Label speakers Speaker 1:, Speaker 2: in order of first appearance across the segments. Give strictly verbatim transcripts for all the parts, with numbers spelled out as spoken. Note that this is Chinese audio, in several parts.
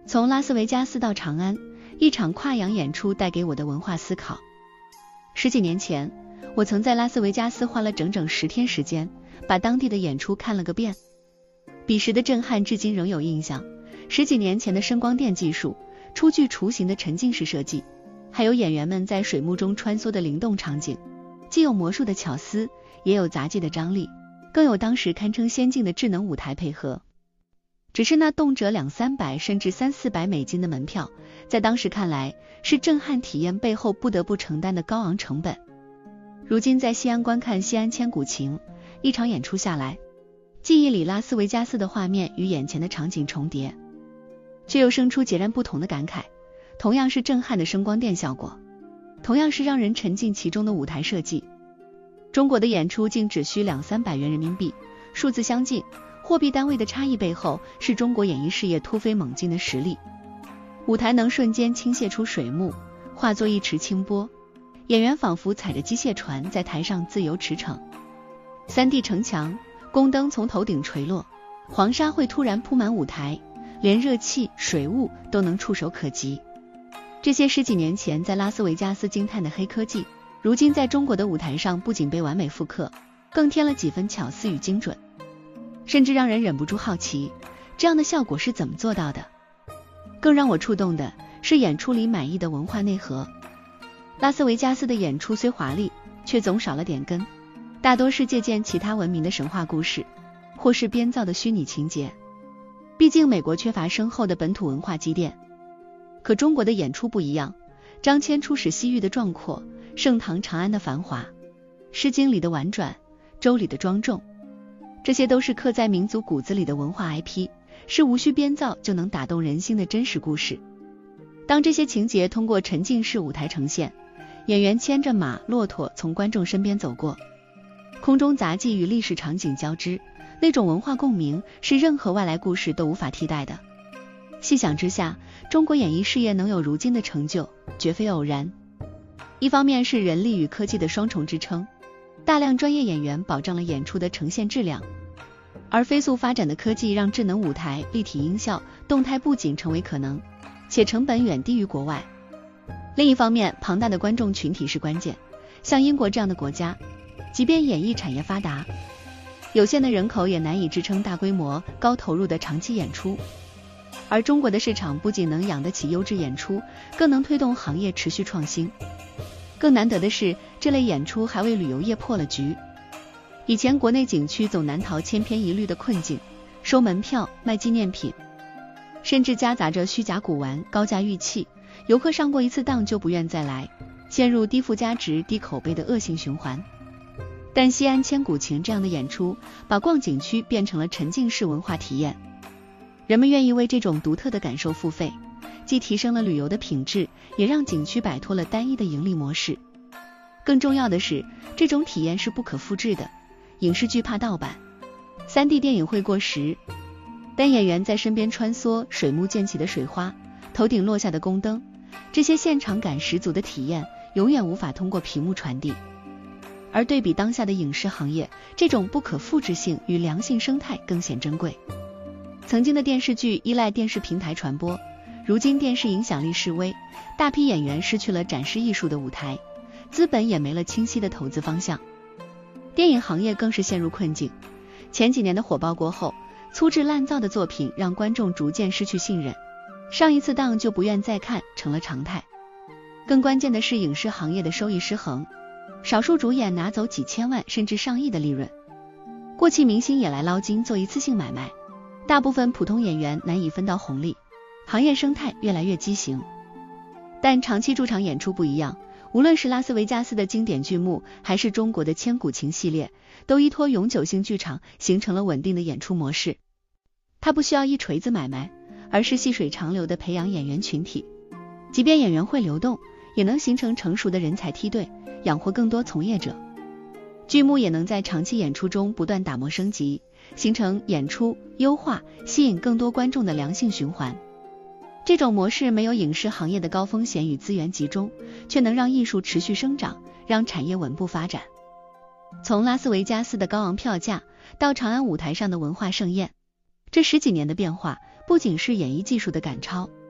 Speaker 1: 从拉斯维加斯到长安，一场跨洋演出带给我的文化思考。十几年前，我曾在拉斯维加斯花了整整十天时间，把当地的演出看了个遍。彼时的震撼至今仍有印象。十几年前的声光电技术，初具雏形的沉浸式设计，还有演员们在水幕中穿梭的灵动场景，既有魔术的巧思，也有杂技的张力，更有当时堪称先进的智能舞台配合。只是那动辄两三百甚至三四百美金的门票，在当时看来是震撼体验背后不得不承担的高昂成本。如今在西安观看西安千古情，一场演出下来，记忆里拉斯维加斯的画面与眼前的场景重叠，却又生出截然不同的感慨。同样是震撼的声光电效果，同样是让人沉浸其中的舞台设计，中国的演出竟只需两三百元人民币，数字相近，货币单位的差异背后是中国演艺事业突飞猛进的实力。舞台能瞬间倾泻出水幕，化作一池清波，演员仿佛踩着机械船在台上自由驰骋。 三 D 城墙，宫灯从头顶垂落，黄沙会突然铺满舞台，连热气、水雾都能触手可及。这些十几年前在拉斯维加斯惊叹的黑科技，如今在中国的舞台上不仅被完美复刻，更添了几分巧思与精准，甚至让人忍不住好奇，这样的效果是怎么做到的？更让我触动的是演出里满意的文化内核。拉斯维加斯的演出虽华丽，却总少了点根，大多是借鉴其他文明的神话故事，或是编造的虚拟情节。毕竟美国缺乏深厚的本土文化积淀，可中国的演出不一样，彰显出使西域的壮阔，盛唐长安的繁华，诗经里的婉转，周里的庄重，这些都是刻在民族骨子里的文化 I P， 是无需编造就能打动人心的真实故事。当这些情节通过沉浸式舞台呈现，演员牵着马、骆驼从观众身边走过，空中杂技与历史场景交织，那种文化共鸣是任何外来故事都无法替代的。细想之下，中国演艺事业能有如今的成就，绝非偶然。一方面是人力与科技的双重支撑，大量专业演员保障了演出的呈现质量，而飞速发展的科技让智能舞台、立体音效、动态布景成为可能，且成本远低于国外。另一方面，庞大的观众群体是关键。像英国这样的国家，即便演艺产业发达，有限的人口也难以支撑大规模、高投入的长期演出。而中国的市场不仅能养得起优质演出，更能推动行业持续创新。更难得的是，这类演出还为旅游业破了局。以前国内景区总难逃千篇一律的困境，收门票、卖纪念品，甚至夹杂着虚假古玩、高价玉器，游客上过一次当就不愿再来，陷入低附加值、低口碑的恶性循环。但西安千古情这样的演出，把逛景区变成了沉浸式文化体验，人们愿意为这种独特的感受付费，既提升了旅游的品质，也让景区摆脱了单一的盈利模式。更重要的是，这种体验是不可复制的，影视剧怕盗版， 三 D 电影会过时，但演员在身边穿梭，水幕溅起的水花，头顶落下的宫灯，这些现场感十足的体验，永远无法通过屏幕传递。而对比当下的影视行业，这种不可复制性与良性生态更显珍贵。曾经的电视剧依赖电视平台传播，如今电视影响力式微，大批演员失去了展示艺术的舞台，资本也没了清晰的投资方向。电影行业更是陷入困境，前几年的火爆过后，粗制滥造的作品让观众逐渐失去信任，上一次当就不愿再看成了常态。更关键的是影视行业的收益失衡，少数主演拿走几千万甚至上亿的利润，过气明星也来捞金做一次性买卖，大部分普通演员难以分到红利，行业生态越来越畸形。但长期驻场演出不一样，无论是拉斯维加斯的经典剧目，还是中国的千古情系列，都依托永久性剧场形成了稳定的演出模式。它不需要一锤子买卖，而是细水长流的培养演员群体，即便演员会流动，也能形成成熟的人才梯队，养活更多从业者。剧目也能在长期演出中不断打磨升级，形成演出优化、吸引更多观众的良性循环。这种模式没有影视行业的高风险与资源集中，却能让艺术持续生长，让产业稳步发展。从拉斯维加斯的高昂票价到长安舞台上的文化盛宴，这十几年的变化不仅是演绎技术的赶超，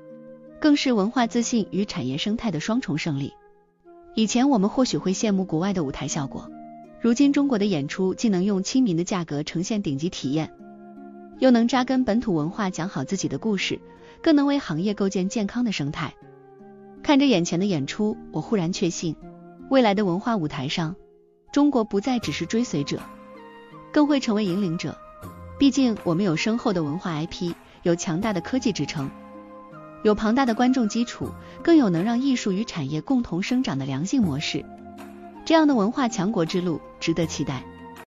Speaker 1: 更是文化自信与产业生态的双重胜利。以前我们或许会羡慕国外的舞台效果，如今中国的演出既能用亲民的价格呈现顶级体验，又能扎根本土文化，讲好自己的故事，更能为行业构建健康的生态。看着眼前的演出，我忽然确信，未来的文化舞台上，中国不再只是追随者，更会成为引领者。毕竟我们有深厚的文化 I P， 有强大的科技支撑，有庞大的观众基础，更有能让艺术与产业共同生长的良性模式。这样的文化强国之路值得期待。